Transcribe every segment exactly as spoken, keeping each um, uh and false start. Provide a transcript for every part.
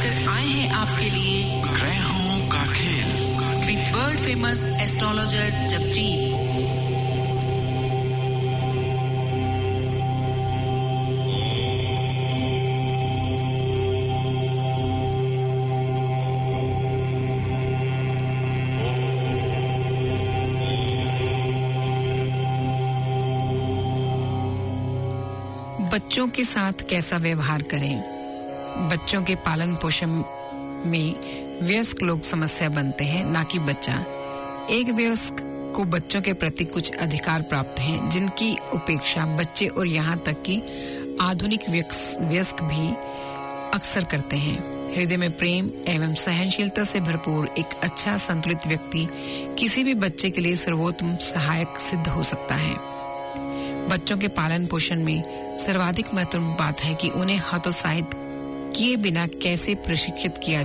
लेकर आए हैं आपके लिए ग्रहों का खेल with world famous astrologer Jagjit. बच्चों के साथ कैसा व्यवहार करें? बच्चों के पालन पोषण में वयस्क लोग समस्या बनते हैं, ना कि बच्चा। एक वयस्क को बच्चों के प्रति कुछ अधिकार प्राप्त हैं, जिनकी उपेक्षा बच्चे और यहाँ तक कि आधुनिक वयस्क भी अक्सर करते हैं। हृदय में प्रेम एवं सहनशीलता से भरपूर एक अच्छा संतुलित व्यक्ति किसी भी बच्चे के लिए सर्वोत्तम सहायक सिद्ध हो सकता है। बच्चों के पालन पोषण में सर्वाधिक महत्वपूर्ण बात है कि उन्हें हतोत्साहित किए बिना कैसे प्रशिक्षित किया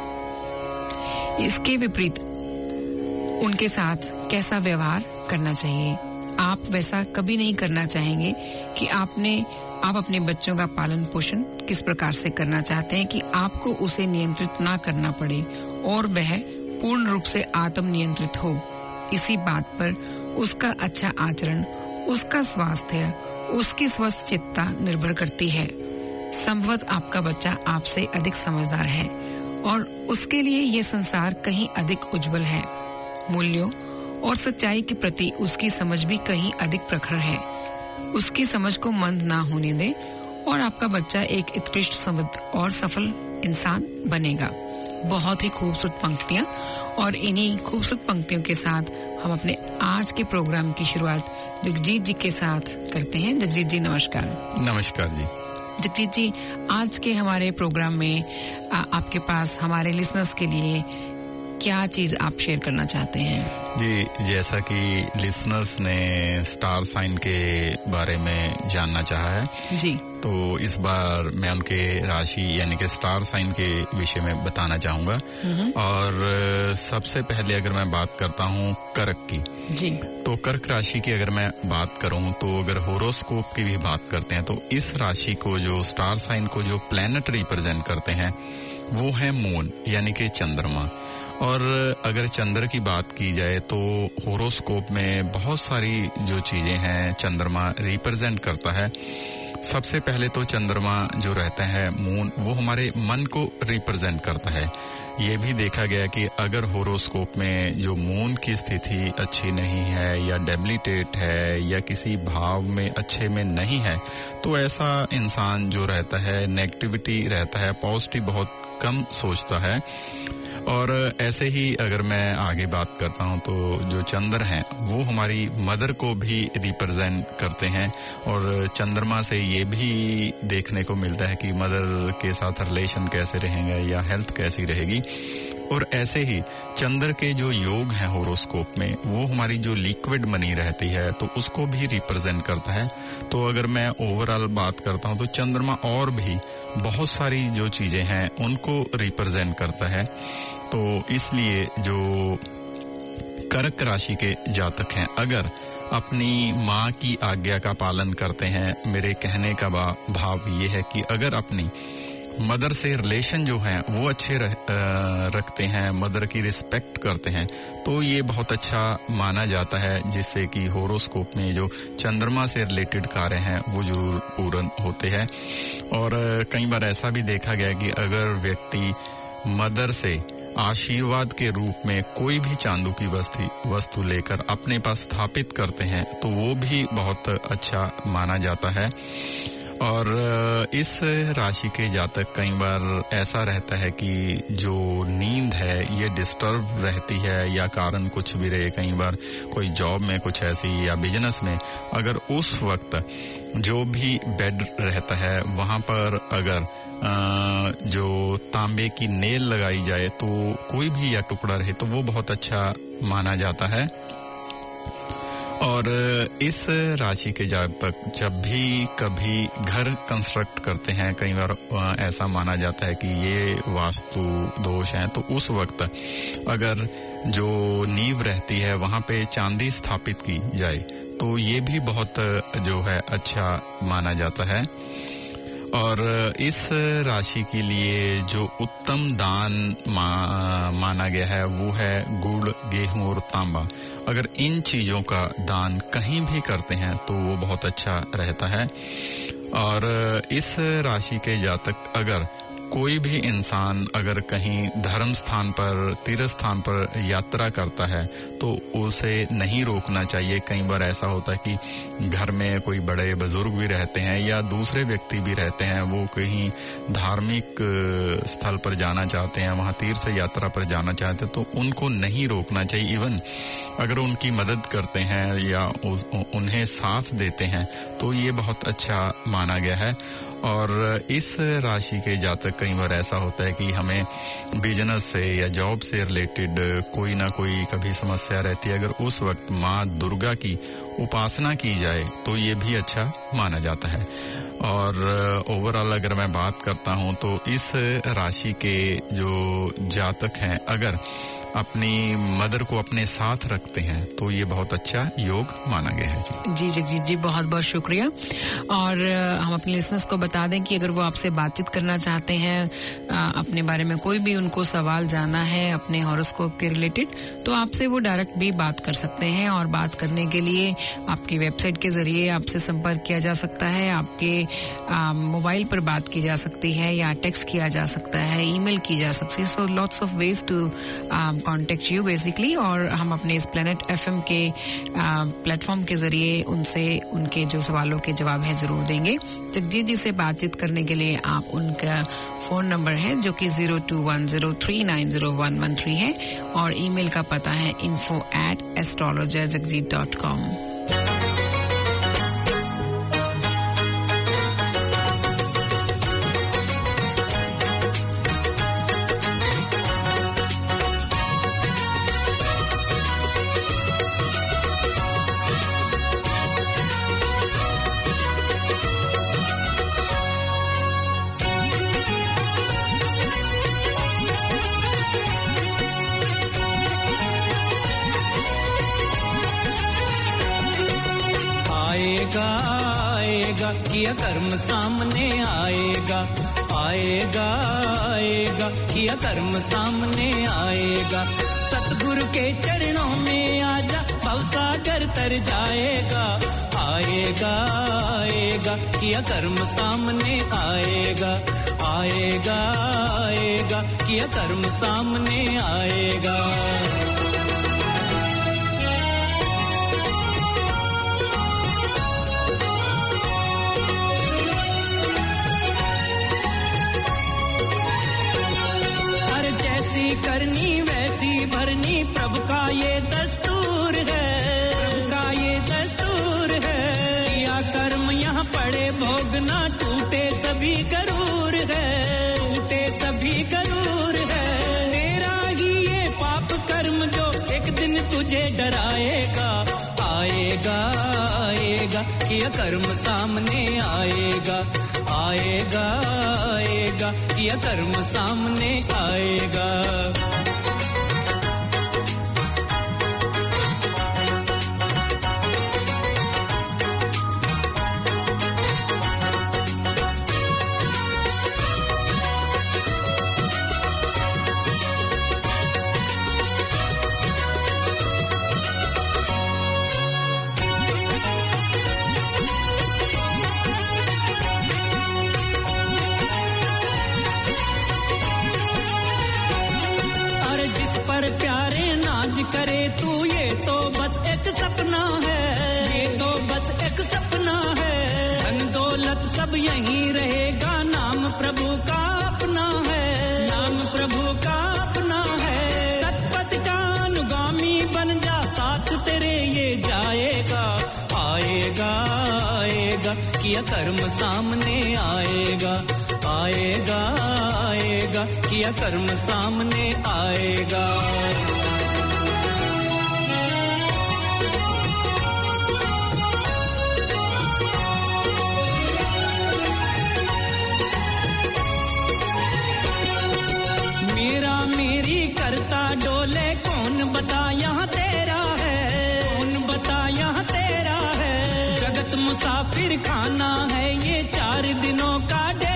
जाए। इसके विपरीत उनके साथ कैसा व्यवहार करना चाहिए। आप वैसा कभी नहीं करना चाहेंगे कि आपने आप अपने बच्चों का पालन पोषण किस प्रकार से करना चाहते हैं कि आपको उसे नियंत्रित ना करना पड़े और वह पूर्ण रूप से आत्म नियंत्रित हो। इसी बात पर उसका अच्छा आचरण, उसका स्वास्थ्य, उसकी स्वस्थ चित्ता निर्भर करती है। संभवत आपका बच्चा आपसे अधिक समझदार है और उसके लिए यह संसार कहीं अधिक उज्जवल है। मूल्यों और सच्चाई के प्रति उसकी समझ भी कहीं अधिक प्रखर है। उसकी समझ को मंद ना होने दें और आपका बच्चा एक उत्कृष्ट समृद्ध और सफल इंसान बनेगा। बहुत ही खूबसूरत पंक्तियां, और इन्हीं खूबसूरत पंक्तियों के साथ हम अपने आज के प्रोग्राम की शुरुआत जगजीत जी के साथ करते हैं। जगजीत जी नमस्कार। नमस्कार जी। जगजीत जी, आज के हमारे प्रोग्राम में आ, आपके पास हमारे लिसनर्स के लिए क्या चीज आप शेयर करना चाहते हैं? जी, जैसा कि लिसनर्स ने स्टार साइन के बारे में जानना चाहा है जी, तो इस बार मैं उनके राशि यानी कि स्टार साइन के विषय में बताना चाहूंगा। और सबसे पहले अगर मैं बात करता हूँ कर्क की जी, तो कर्क राशि की अगर मैं बात करूं तो अगर होरोस्कोप की भी बात करते हैं तो इस राशि को जो स्टार साइन को जो प्लैनेट रिप्रेजेंट करते हैं वो है मून यानी कि चंद्रमा। और अगर चंद्र की बात की जाए तो होरोस्कोप में बहुत सारी जो चीजें हैं चंद्रमा रिप्रेजेंट करता है। सबसे पहले तो चंद्रमा जो रहता है मून, वो हमारे मन को रिप्रेजेंट करता है। ये भी देखा गया कि अगर होरोस्कोप में जो मून की स्थिति अच्छी नहीं है या डेबिलिटेट है या किसी भाव में अच्छे में नहीं है तो ऐसा इंसान जो रहता है नेगेटिविटी रहता है, पॉजिटिव बहुत कम सोचता है। और ऐसे ही अगर मैं आगे बात करता हूं तो जो चंद्र हैं वो हमारी मदर को भी रिप्रेजेंट करते हैं। और चंद्रमा से ये भी देखने को मिलता है कि मदर के साथ रिलेशन कैसे रहेंगे या हेल्थ कैसी रहेगी। और ऐसे ही चंद्र के जो योग हैं होरोस्कोप में वो हमारी जो लिक्विड मनी रहती है तो उसको भी रिप्रेजेंट करता है। तो अगर मैं ओवरऑल बात करता हूं तो चंद्रमा और भी बहुत सारी जो चीजें हैं उनको रिप्रेजेंट करता है। तो इसलिए जो कर्क राशि के जातक हैं अगर अपनी माँ की आज्ञा का पालन करते हैं, मेरे कहने का भाव ये है कि अगर अपनी मदर से रिलेशन जो हैं वो अच्छे रह, रखते हैं, मदर की रिस्पेक्ट करते हैं तो ये बहुत अच्छा माना जाता है, जिससे कि होरोस्कोप में जो चंद्रमा से रिलेटेड कार्य हैं वो जरूर पूर्ण होते हैं। और कई बार ऐसा भी देखा गया कि अगर व्यक्ति मदर से आशीर्वाद के रूप में कोई भी चांदी की वस्तु वस्तु लेकर अपने पास स्थापित करते हैं तो वो भी बहुत अच्छा माना जाता है। और इस राशि के जातक कई बार ऐसा रहता है कि जो नींद है ये डिस्टर्ब रहती है या कारण कुछ भी रहे, कई बार कोई जॉब में कुछ ऐसी या बिजनेस में अगर उस वक्त जो भी बेड रहता है वहां पर अगर जो तांबे की नेल लगाई जाए तो कोई भी या टुकड़ा रहे तो वो बहुत अच्छा माना जाता है। और इस राशि के जातक जब भी कभी घर कंस्ट्रक्ट करते हैं कई बार ऐसा माना जाता है कि ये वास्तु दोष हैं, तो उस वक्त अगर जो नींव रहती है वहां पे चांदी स्थापित की जाए तो ये भी बहुत जो है अच्छा माना जाता है। और इस राशि के लिए जो उत्तम दान मा, माना गया है वो है गुड़, गेहूं और तांबा। अगर इन चीजों का दान कहीं भी करते हैं तो वो बहुत अच्छा रहता है। और इस राशि के जातक अगर कोई भी इंसान अगर कहीं धर्म स्थान पर, तीर्थ स्थान पर यात्रा करता है तो उसे नहीं रोकना चाहिए। कई बार ऐसा होता है कि घर में कोई बड़े बुजुर्ग भी रहते हैं या दूसरे व्यक्ति भी रहते हैं, वो कहीं धार्मिक स्थल पर जाना चाहते हैं, वहां तीर्थ यात्रा पर जाना चाहते हैं, तो उनको नहीं रोकना चाहिए। इवन अगर उनकी मदद करते हैं या उन्हें साथ देते हैं तो ये बहुत अच्छा माना गया है। और इस राशि के जातक कई बार ऐसा होता है कि हमें बिजनेस से या जॉब से रिलेटेड कोई ना कोई कभी समस्या रहती है। अगर उस वक्त माँ दुर्गा की उपासना की जाए तो ये भी अच्छा माना जाता है। और ओवरऑल अगर मैं बात करता हूँ तो इस राशि के जो जातक हैं अगर अपनी मदर को अपने साथ रखते हैं तो ये बहुत अच्छा योग माना गया है। जी जी जगजीत जी, बहुत बहुत शुक्रिया। और हम अपने लिसनर्स को बता दें कि अगर वो आपसे बातचीत करना चाहते हैं, अपने बारे में कोई भी उनको सवाल जानना है अपने हॉरोस्कोप के रिलेटेड, तो आपसे वो डायरेक्ट भी बात कर सकते हैं। और बात करने के लिए आपकी वेबसाइट के जरिए आपसे संपर्क किया जा सकता है, आपके मोबाइल पर बात की जा सकती है या टेक्स्ट किया जा सकता है, ईमेल की जा सकती है। So lots of ways to contact you basically. और हम अपने इस प्लेनेट एफएम के प्लेटफॉर्म के जरिए उनसे उनके जो सवालों के जवाब है जरूर देंगे। जगजीत जी से बातचीत करने के लिए आप उनका फोन नंबर है जो कि zero two one zero three nine zero one one three है और ईमेल का पता है info at astrologer Jagjit dot com. आएगा किया कर्म सामने आएगा, आएगा आएगा किया कर्म सामने आएगा। सतगुरु के चरणों में आजा भवसागर तर जाएगा, आएगा आएगा किया कर्म सामने आएगा, आएगा आएगा किया कर्म सामने आएगा। करनी वैसी भरनी प्रभु का ये दस्तूर है, प्रभु का ये दस्तूर है। किया कर्म यहाँ पड़े भोगना, टूटे सभी करूर है, टूटे सभी करूर है। तेरा ही ये पाप कर्म जो एक दिन तुझे डराएगा, आएगा आएगा किया कर्म सामने आएगा, आएगा आएगा किया कर्म सामने आएगा। करे तू ये तो बस एक सपना है, ये तो बस एक सपना है। धन दौलत सब यहीं रहेगा, नाम प्रभु का अपना है, नाम प्रभु का अपना है। सतपथ का अनुगामी बन जा, साथ तेरे ये जाएगा, आएगा आएगा किया कर्म सामने आएगा, आएगा आएगा किया कर्म सामने आएगा। मेरा मेरी करता डोले, कौन बता यहाँ तेरा है, कौन बता यहाँ तेरा है। जगत मुसाफिर खाना है ये चार दिनों का डे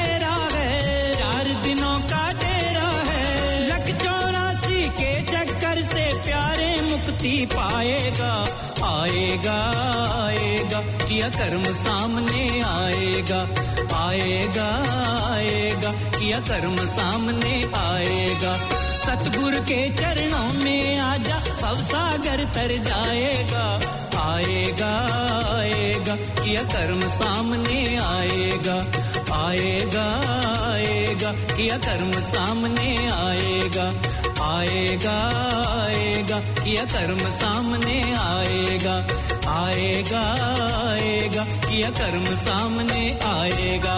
आएगा आएगा, किया कर्म सामने आएगा आएगा आएगा, किया कर्म सामने आएगा। सतगुरु के चरणों में आजा, भवसागर तर जाएगा आएगा आएगा, किया कर्म सामने आएगा आएगा आएगा, किया कर्म सामने आएगा आएगा आएगा, किया कर्म सामने आएगा आएगा आएगा, किया कर्म सामने आएगा।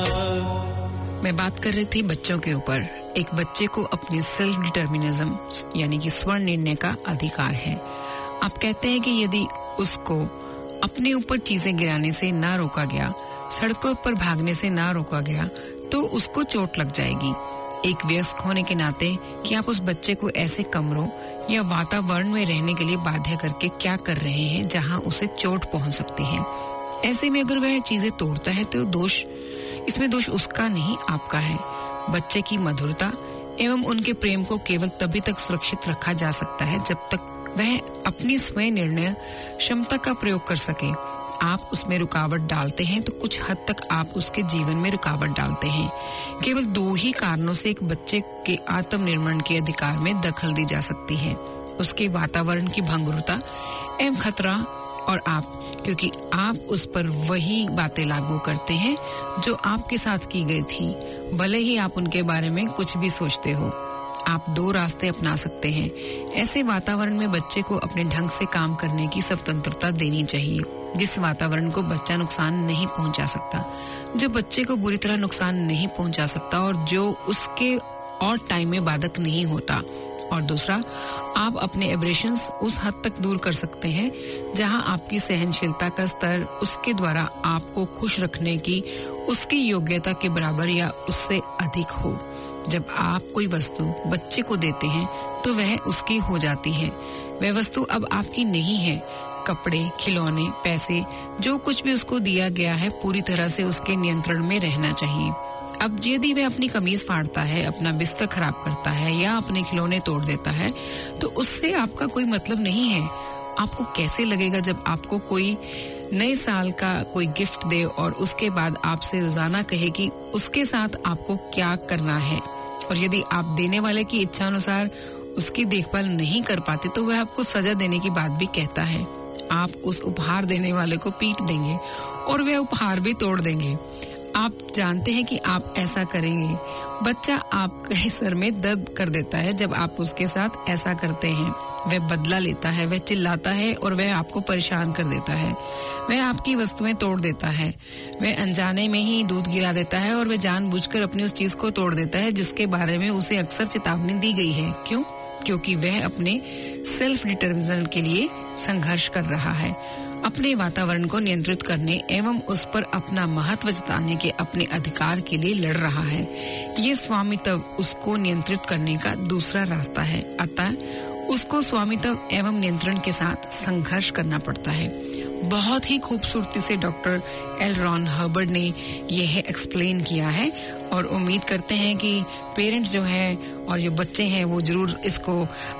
मैं बात कर रही थी बच्चों के ऊपर। एक बच्चे को अपने सेल्फ डिटर्मिनिज्म यानी कि स्वर्ण निर्णय का अधिकार है। आप कहते हैं कि यदि उसको अपने ऊपर चीजें गिराने से ना रोका गया, सड़कों पर भागने से ना रोका गया, तो उसको चोट लग जाएगी। एक वयस्क होने के नाते कि आप उस बच्चे को ऐसे कमरों या वातावरण में रहने के लिए बाध्य करके क्या कर रहे हैं जहां उसे चोट पहुंच सकती है। ऐसे में अगर वह चीजें तोड़ता है तो दोष इसमें दोष उसका नहीं, आपका है। बच्चे की मधुरता एवं उनके प्रेम को केवल तभी तक सुरक्षित रखा जा सकता है जब तक वह अपनी स्वयं निर्णय क्षमता का प्रयोग कर सके। आप उसमें रुकावट डालते हैं तो कुछ हद तक आप उसके जीवन में रुकावट डालते हैं। केवल दो ही कारणों से एक बच्चे के आत्मनिर्माण के अधिकार में दखल दी जा सकती है, उसके वातावरण की भंगुरता एवं खतरा और आप, क्योंकि आप उस पर वही बातें लागू करते हैं जो आपके साथ की गई थी, भले ही आप उनके बारे में कुछ भी सोचते हो। आप दो रास्ते अपना सकते हैं। ऐसे वातावरण में बच्चे को अपने ढंग से काम करने की स्वतंत्रता देनी चाहिए, जिस वातावरण को बच्चा नुकसान नहीं पहुंचा सकता, जो बच्चे को बुरी तरह नुकसान नहीं पहुंचा सकता और जो उसके और टाइम में बाधक नहीं होता। और दूसरा, आप अपने एब्रेशंस उस हद तक दूर कर सकते हैं जहां आपकी सहनशीलता का स्तर उसके द्वारा आपको खुश रखने की उसकी योग्यता के बराबर या उससे अधिक हो। जब आप कोई वस्तु बच्चे को देते हैं तो वह उसकी हो जाती है। वह वस्तु अब आपकी नहीं है। कपड़े, खिलौने, पैसे, जो कुछ भी उसको दिया गया है पूरी तरह से उसके नियंत्रण में रहना चाहिए। अब यदि वह अपनी कमीज फाड़ता है, अपना बिस्तर खराब करता है या अपने खिलौने तोड़ देता है तो उससे आपका कोई मतलब नहीं है। आपको कैसे लगेगा जब आपको कोई नए साल का कोई गिफ्ट दे और उसके बाद आपसे रोजाना कहे कि उसके साथ आपको क्या करना है, और यदि आप देने वाले की इच्छा अनुसार उसकी देखभाल नहीं कर पाते तो वह आपको सजा देने की बात भी कहता है। आप उस उपहार देने वाले को पीट देंगे और वह उपहार भी तोड़ देंगे। आप जानते हैं कि आप ऐसा करेंगे। बच्चा आपके सर में दर्द कर देता है जब आप उसके साथ ऐसा करते हैं। वह बदला लेता है, वह चिल्लाता है और वह आपको परेशान कर देता है। वह आपकी वस्तुएं तोड़ देता है। वह अनजाने में ही दूध गिरा देता है और वह जानबूझकर अपनी उस चीज को तोड़ देता है जिसके बारे में उसे अक्सर चेतावनी दी गई है। क्यों? क्योंकि वह अपने सेल्फ डिटर्मिनेशन के लिए संघर्ष कर रहा है, अपने वातावरण को नियंत्रित करने एवं उस पर अपना महत्व जताने के अपने अधिकार के लिए लड़ रहा है। ये स्वामित्व उसको नियंत्रित करने का दूसरा रास्ता है, अतः उसको स्वामित्व एवं नियंत्रण के साथ संघर्ष करना पड़ता है। बहुत ही खूबसूरती से डॉक्टर एल रॉन हर्बर्ट ने यह एक्सप्लेन किया है और उम्मीद करते हैं कि पेरेंट्स जो हैं और जो बच्चे हैं वो जरूर इसको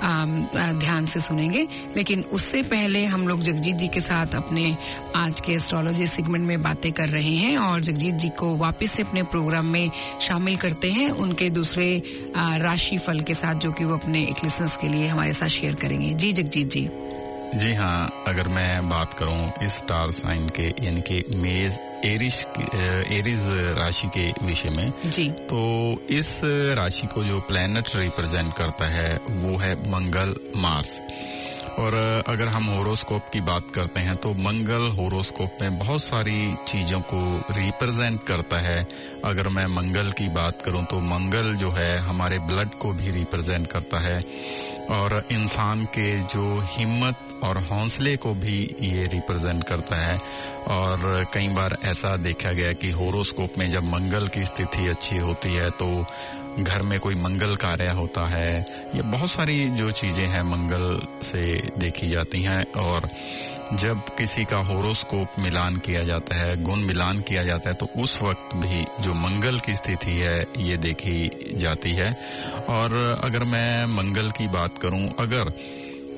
ध्यान से सुनेंगे। लेकिन उससे पहले हम लोग जगजीत जी के साथ अपने आज के एस्ट्रोलॉजी सेगमेंट में बातें कर रहे हैं और जगजीत जी को वापस से अपने प्रोग्राम में शामिल करते हैं उनके दूसरे राशि फल के साथ, जो कि वो अपने एक लिसनर्स के लिए हमारे साथ शेयर करेंगे। जी जगजीत जी। जी हाँ, अगर मैं बात करूं इस स्टार साइन के यानी कि मेष एरिश एरिज राशि के विषय में जी, तो इस राशि को जो प्लैनेट रिप्रेजेंट करता है वो है मंगल, मार्स। और अगर हम होरोस्कोप की बात करते हैं तो मंगल होरोस्कोप में बहुत सारी चीजों को रिप्रेजेंट करता है। अगर मैं मंगल की बात करूं तो मंगल जो है हमारे ब्लड को भी रिप्रेजेंट करता है और इंसान के जो हिम्मत और हौसले को भी ये रिप्रेजेंट करता है। और कई बार ऐसा देखा गया कि होरोस्कोप में जब मंगल की स्थिति अच्छी होती है तो घर में कोई मंगल कार्य होता है। ये बहुत सारी जो चीजें हैं मंगल से देखी जाती हैं। और जब किसी का होरोस्कोप मिलान किया जाता है, गुण मिलान किया जाता है, तो उस वक्त भी जो मंगल की स्थिति है ये देखी जाती है। और अगर मैं मंगल की बात करूं, अगर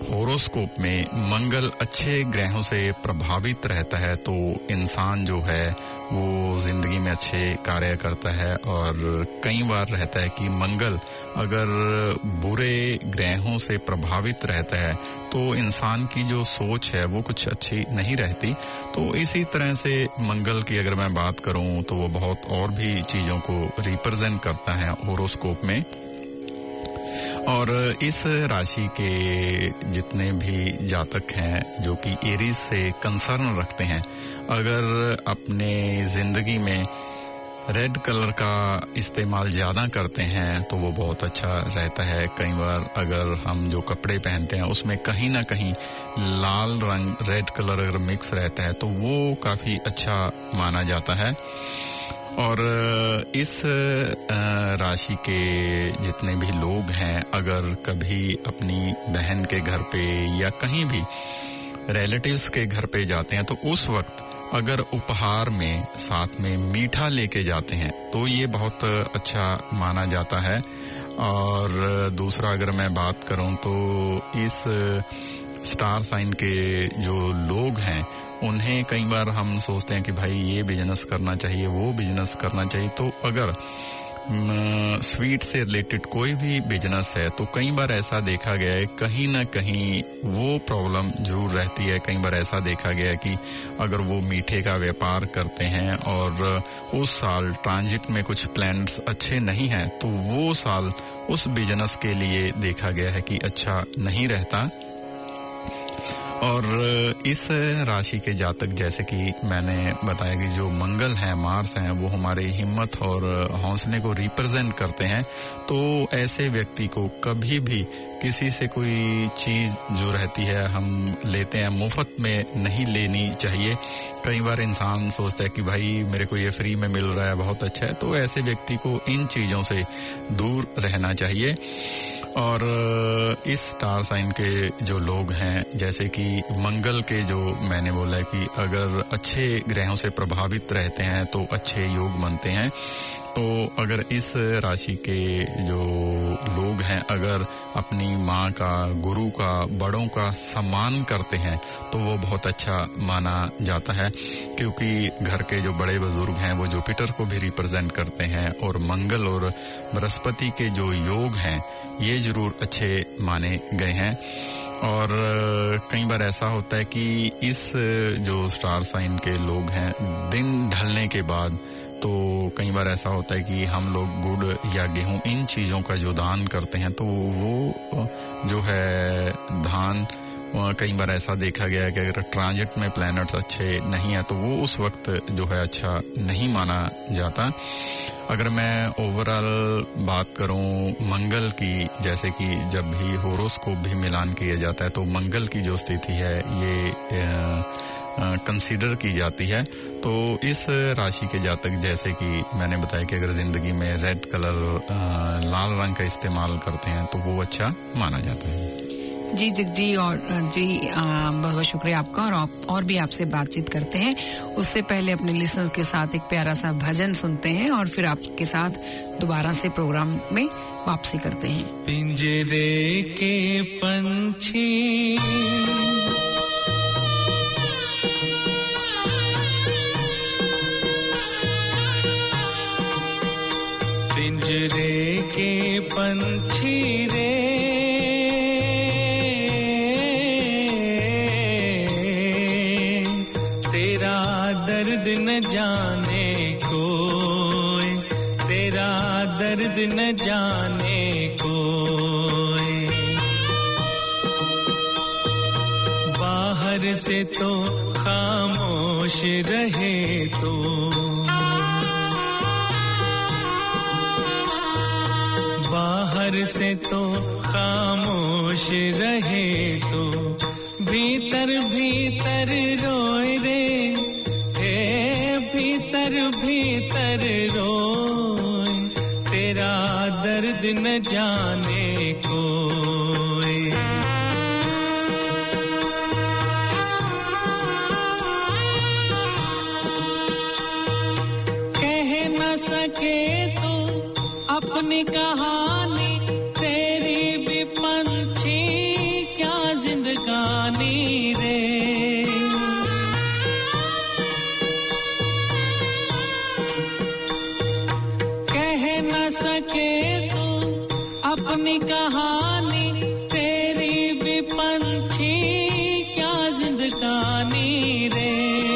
होरोस्कोप में मंगल अच्छे ग्रहों से प्रभावित रहता है तो इंसान जो है वो जिंदगी में अच्छे कार्य करता है, और कई बार रहता है कि मंगल अगर बुरे ग्रहों से प्रभावित रहता है तो इंसान की जो सोच है वो कुछ अच्छी नहीं रहती। तो इसी तरह से मंगल की अगर मैं बात करूं तो वो बहुत और भी चीजों को रिप्रेजेंट करता है होरोस्कोप में। और इस राशि के जितने भी जातक हैं जो कि एरीज से कंसर्न रखते हैं, अगर अपने जिंदगी में रेड कलर का इस्तेमाल ज्यादा करते हैं तो वो बहुत अच्छा रहता है। कई बार अगर हम जो कपड़े पहनते हैं उसमें कहीं ना कहीं लाल रंग रेड कलर अगर मिक्स रहता है तो वो काफी अच्छा माना जाता है। और इस राशि के जितने भी लोग हैं अगर कभी अपनी बहन के घर पे या कहीं भी रिलेटिव्स के घर पे जाते हैं तो उस वक्त अगर उपहार में साथ में मीठा लेके जाते हैं तो ये बहुत अच्छा माना जाता है। और दूसरा अगर मैं बात करूं तो इस स्टार साइन के जो लोग हैं उन्हें कई बार हम सोचते हैं कि भाई ये बिजनेस करना चाहिए, वो बिजनेस करना चाहिए। तो अगर स्वीट से रिलेटेड कोई भी बिजनेस है तो कई बार ऐसा देखा गया है कहीं ना कहीं वो प्रॉब्लम जरूर रहती है। कई बार ऐसा देखा गया है कि अगर वो मीठे का व्यापार करते हैं और उस साल ट्रांजिट में कुछ प्लान्स अच्छे नहीं हैं तो वो साल उस बिजनेस के लिए देखा गया है कि अच्छा नहीं रहता। और इस राशि के जातक जैसे कि मैंने बताया कि जो मंगल है, मार्स हैं, वो हमारे हिम्मत और हौसले को रिप्रेजेंट करते हैं। तो ऐसे व्यक्ति को कभी भी किसी से कोई चीज जो रहती है हम लेते हैं मुफ्त में नहीं लेनी चाहिए। कई बार इंसान सोचता है कि भाई मेरे को ये फ्री में मिल रहा है, बहुत अच्छा है। तो ऐसे व्यक्ति को इन चीजों से दूर रहना चाहिए। और इस स्टार साइन के जो लोग हैं जैसे कि मंगल के जो मैंने बोला है कि अगर अच्छे ग्रहों से प्रभावित रहते हैं तो अच्छे योग बनते हैं। तो अगर इस राशि के जो लोग हैं अगर अपनी माँ का, गुरु का, बड़ों का सम्मान करते हैं तो वो बहुत अच्छा माना जाता है, क्योंकि घर के जो बड़े बुजुर्ग हैं वो जुपिटर को भी रिप्रेजेंट करते हैं। और मंगल और बृहस्पति के जो योग हैं ये जरूर अच्छे माने गए हैं। और कई बार ऐसा होता है कि इस जो स्टार साइन के लोग हैं दिन ढलने के बाद तो कई बार ऐसा होता है कि हम लोग गुड़ या गेहूं इन चीजों का जो दान करते हैं तो वो जो है धान कई बार ऐसा देखा गया है कि अगर ट्रांजिट में प्लैनेट्स अच्छे नहीं है तो वो उस वक्त जो है अच्छा नहीं माना जाता। अगर मैं ओवरऑल बात करूं मंगल की, जैसे कि जब भी होरोस्कोप भी मिलान किया जाता है तो मंगल की जो स्थिति है ये कंसीडर की जाती है। तो इस राशि के जातक जैसे कि मैंने बताया कि अगर जिंदगी में रेड कलर लाल रंग का इस्तेमाल करते हैं तो वो अच्छा माना जाता है। जी जगजी और जी बहुत बहुत शुक्रिया आपका। और आप और भी आपसे बातचीत करते हैं, उससे पहले अपने लिसनर के साथ एक प्यारा सा भजन सुनते हैं और फिर आपके साथ दोबारा से प्रोग्राम में वापसी करते हैं। पिंजरे के पंछी पिंजरे के पंछी रे न जाने कोई, तेरा दर्द न जाने कोई। बाहर से तो खामोश रहे तो बाहर से तो खामोश रहे तो भीतर भीतर रोए रे, भीतर भीतर रोए, तेरा दर्द न जाने कोई। कह न सके तो अपनी कहानी, तेरी भी पंछी क्या जिंदगी सके तो अपनी कहानी तेरी भी पंछी क्या जिंदगानी रे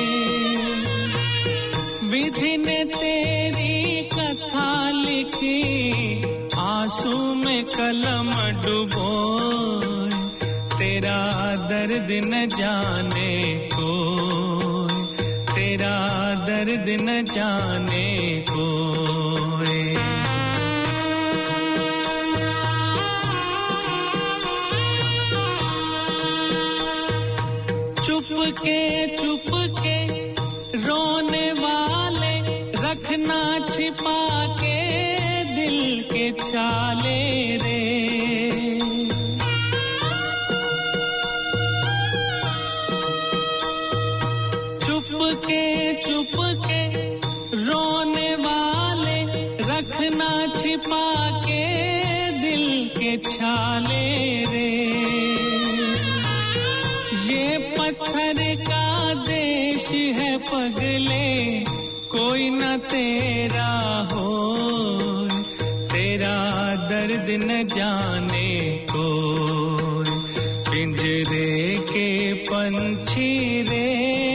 विधि ने तेरी कथा लिखी आंसू में कलम डुबोए तेरा दर्द न जाने कोई तेरा दर्द न जाने कोई चुप के चुप के रोने वाले रखना छिपा के दिल के छाले रे चुप के चुप के रोने वाले रखना छिपा के दिल के छाले रे ये पत्थर का देश है पगले कोई न तेरा हो तेरा दर्द न जाने कोई पिंजरे के पंछी रे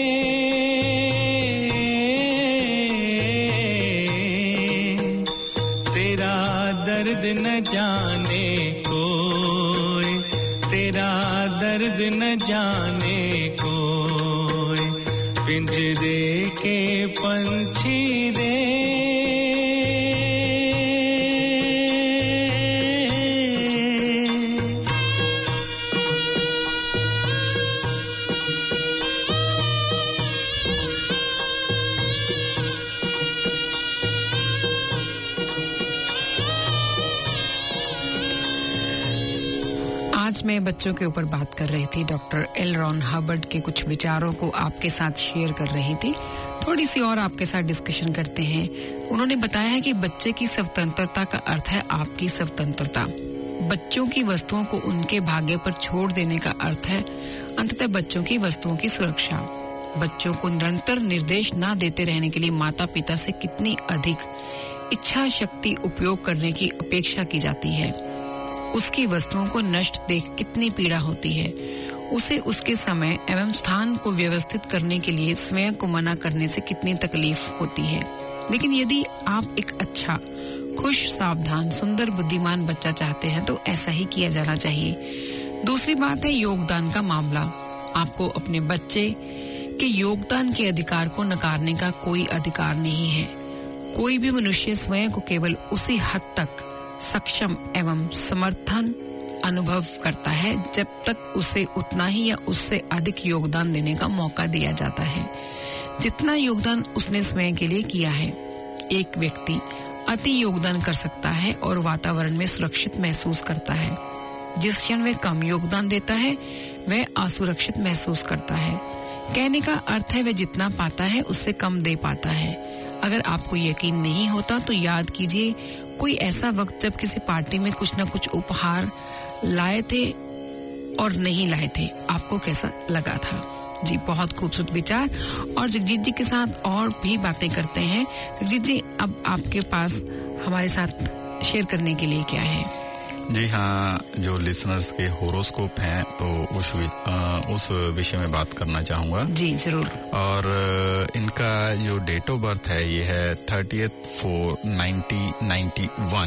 तेरा दर्द न जाने कोई तेरा दर्द न जाने कोई पिंजरे के पंछी रे आज मैं बच्चों के ऊपर बात कर रही थी डॉक्टर एल रॉन हर्बर्ट के कुछ विचारों को आपके साथ शेयर कर रही थी थोड़ी सी और आपके साथ डिस्कशन करते हैं उन्होंने बताया है कि बच्चे की स्वतंत्रता का अर्थ है आपकी स्वतंत्रता बच्चों की वस्तुओं को उनके भाग्य पर छोड़ देने का अर्थ है अंततः बच्चों की वस्तुओं की सुरक्षा बच्चों को निरंतर निर्देश ना देते रहने के लिए माता पिता से कितनी अधिक इच्छा शक्ति उपयोग करने की अपेक्षा की जाती है उसकी वस्तुओं को नष्ट देख कितनी पीड़ा होती है उसे उसके समय एवं स्थान को व्यवस्थित करने के लिए स्वयं को मना करने से कितनी तकलीफ होती है लेकिन यदि आप एक अच्छा खुश सावधान सुंदर बुद्धिमान बच्चा चाहते हैं तो ऐसा ही किया जाना चाहिए दूसरी बात है योगदान का मामला आपको अपने बच्चे के योगदान के अधिकार को नकारने का कोई अधिकार नहीं है कोई भी मनुष्य स्वयं को केवल उसी हद तक सक्षम एवं समर्थन अनुभव करता है जब तक उसे उतना ही या उससे अधिक योगदान देने का मौका दिया जाता है जितना योगदान उसने स्वयं के लिए किया है एक व्यक्ति अति योगदान कर सकता है और वातावरण में सुरक्षित महसूस करता है जिस क्षण वह कम योगदान देता है वह असुरक्षित महसूस करता है कहने का अर्थ है वह जितना पाता है उससे कम दे पाता है अगर आपको यकीन नहीं होता तो याद कीजिए कोई ऐसा वक्त जब किसी पार्टी में कुछ न कुछ उपहार लाए थे और नहीं लाए थे आपको कैसा लगा था जी बहुत खूबसूरत विचार और जगजीत जी के साथ और भी बातें करते हैं जगजीत जी अब आपके पास हमारे साथ शेयर करने के लिए क्या है जी हाँ जो लिसनर्स के होरोस्कोप हैं तो उस आ, उस विषय में बात करना चाहूंगा जी जरूर और इनका जो डेट ऑफ बर्थ है ये है thirtieth four nineteen ninety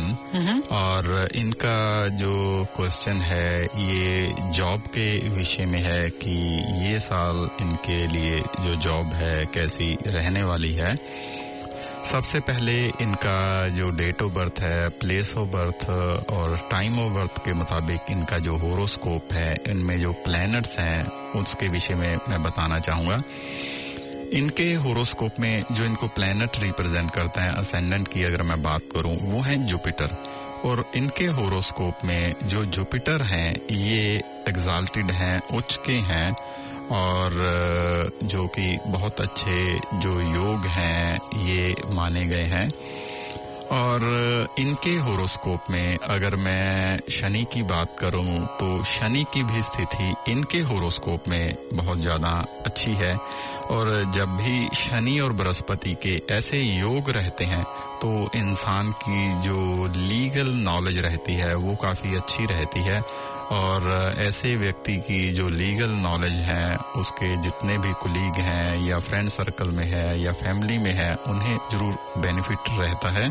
one और इनका जो क्वेश्चन है ये जॉब के विषय में है कि ये साल इनके लिए जो जॉब है कैसी रहने वाली है सबसे पहले इनका जो डेट ऑफ बर्थ है प्लेस ऑफ बर्थ और टाइम ऑफ बर्थ के मुताबिक इनका जो होरोस्कोप है इनमें जो प्लैनेट्स हैं उसके विषय में मैं बताना चाहूंगा इनके होरोस्कोप में जो इनको प्लैनेट रिप्रेजेंट करते हैं असेंडेंट की अगर मैं बात करूं वो है जुपिटर और इनके होरोस्कोप में जो जुपिटर हैं ये एग्जाल्टेड हैं उच्च के हैं और जो कि बहुत अच्छे जो योग हैं ये माने गए हैं और इनके होरोस्कोप में अगर मैं शनि की बात करूं तो शनि की भी स्थिति इनके होरोस्कोप में बहुत ज़्यादा अच्छी है। और जब भी शनि और बृहस्पति के ऐसे योग रहते हैं तो इंसान की जो लीगल नॉलेज रहती है वो काफ़ी अच्छी रहती है। और ऐसे व्यक्ति की जो लीगल नॉलेज है उसके जितने भी कुलीग हैं या फ्रेंड सर्कल में है या फैमिली में है उन्हें ज़रूर बेनिफिट रहता है।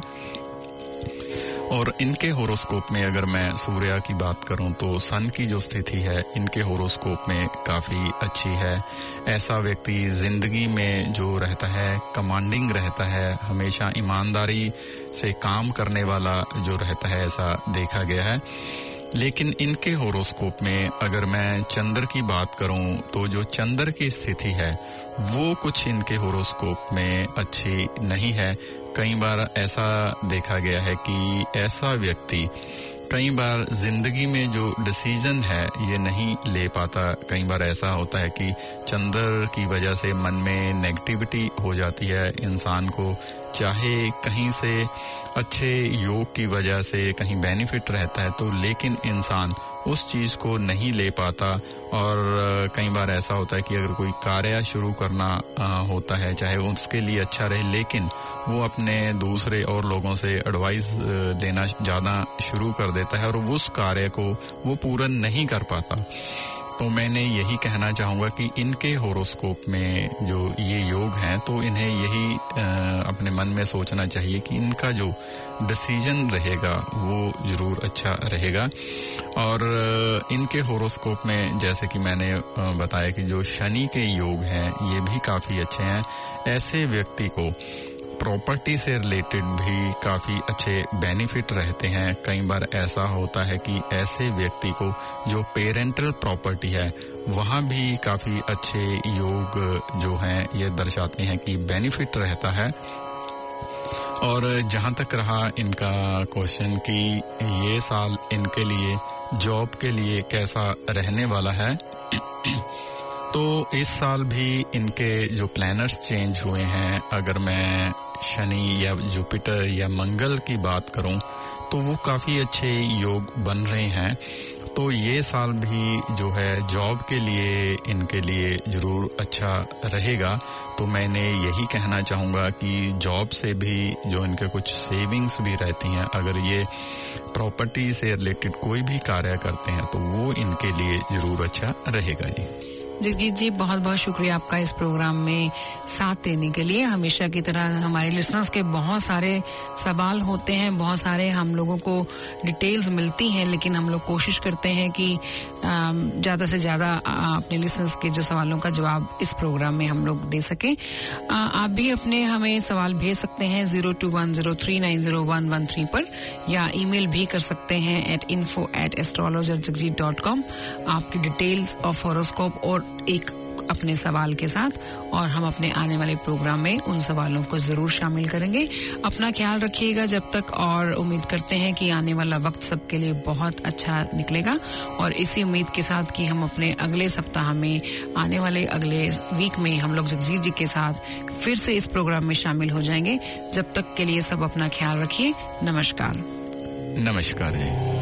और इनके होरोस्कोप में अगर मैं सूर्य की बात करूं तो सन की जो स्थिति है इनके होरोस्कोप में काफ़ी अच्छी है। ऐसा व्यक्ति जिंदगी में जो रहता है कमांडिंग रहता है, हमेशा ईमानदारी से काम करने वाला जो रहता है ऐसा देखा गया है। लेकिन इनके होरोस्कोप में अगर मैं चंद्र की बात करूं तो जो चंद्र की स्थिति है वो कुछ इनके होरोस्कोप में अच्छी नहीं है। कई बार ऐसा देखा गया है कि ऐसा व्यक्ति कई बार जिंदगी में जो डिसीजन है ये नहीं ले पाता। कई बार ऐसा होता है कि चंद्र की वजह से मन में नेगेटिविटी हो जाती है इंसान को, चाहे कहीं से अच्छे योग की वजह से कहीं बेनिफिट रहता है तो लेकिन इंसान उस चीज को नहीं ले पाता। और कई बार ऐसा होता है कि अगर कोई कार्य शुरू करना आ, होता है चाहे उसके लिए अच्छा रहे लेकिन वो अपने दूसरे और लोगों से एडवाइस लेना ज्यादा शुरू कर देता है और उस कार्य को वो पूरा नहीं कर पाता। तो मैंने यही कहना चाहूँगा कि इनके होरोस्कोप में जो ये योग हैं तो इन्हें यही आ, अपने मन में सोचना चाहिए कि इनका जो डिसीजन रहेगा वो जरूर अच्छा रहेगा। और इनके होरोस्कोप में जैसे कि मैंने बताया कि जो शनि के योग हैं ये भी काफ़ी अच्छे हैं। ऐसे व्यक्ति को प्रॉपर्टी से रिलेटेड भी काफ़ी अच्छे बेनिफिट रहते हैं। कई बार ऐसा होता है कि ऐसे व्यक्ति को जो पेरेंटल प्रॉपर्टी है वहाँ भी काफ़ी अच्छे योग जो हैं ये दर्शाते हैं कि बेनिफिट रहता है। और जहाँ तक रहा इनका क्वेश्चन कि ये साल इनके लिए जॉब के लिए कैसा रहने वाला है तो इस साल भी इनके जो प्लैनेट्स चेंज हुए हैं, अगर मैं शनि या जुपिटर या मंगल की बात करूं तो वो काफ़ी अच्छे योग बन रहे हैं। तो ये साल भी जो है जॉब के लिए इनके लिए ज़रूर अच्छा रहेगा। तो मैंने यही कहना चाहूँगा कि जॉब से भी जो इनके कुछ सेविंग्स भी रहती हैं, अगर ये प्रॉपर्टी से रिलेटेड कोई भी कार्य करते हैं तो वो इनके लिए ज़रूर अच्छा रहेगा। जी जगजीत जी, बहुत बहुत शुक्रिया आपका इस प्रोग्राम में साथ देने के लिए। हमेशा की तरह हमारे लिसनर्स के बहुत सारे सवाल होते हैं, बहुत सारे हम लोगों को डिटेल्स मिलती हैं, लेकिन हम लोग कोशिश करते हैं कि ज़्यादा से ज़्यादा अपने लिसनर्स के जो सवालों का जवाब इस प्रोग्राम में हम लोग दे सकें। आप भी अपने हमें सवाल भेज सकते हैं zero two one zero three nine zero one one three पर, या ईमेल भी कर सकते हैं at info at astrologer Jagjit dot com आपकी डिटेल्स ऑफ हॉरोस्कोप और एक अपने सवाल के साथ, और हम अपने आने वाले प्रोग्राम में उन सवालों को जरूर शामिल करेंगे। अपना ख्याल रखिएगा जब तक, और उम्मीद करते हैं कि आने वाला वक्त सबके लिए बहुत अच्छा निकलेगा। और इसी उम्मीद के साथ कि हम अपने अगले सप्ताह में, आने वाले अगले वीक में हम लोग जगजीत जी के साथ फिर से इस प्रोग्राम में शामिल हो जाएंगे। जब तक के लिए सब अपना ख्याल रखिए। नमस्कार। नमस्कार है।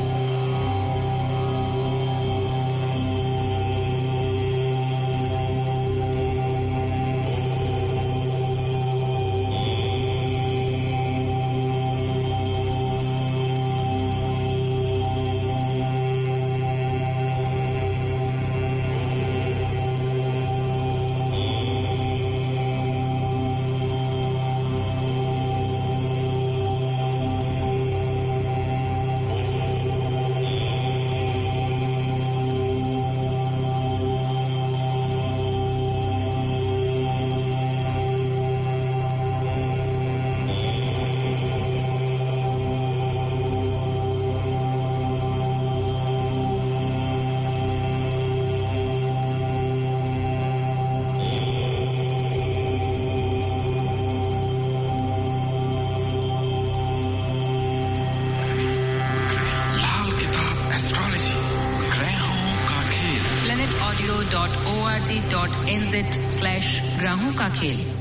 planet audio dot org dot n z slash ग्राहों का खेल।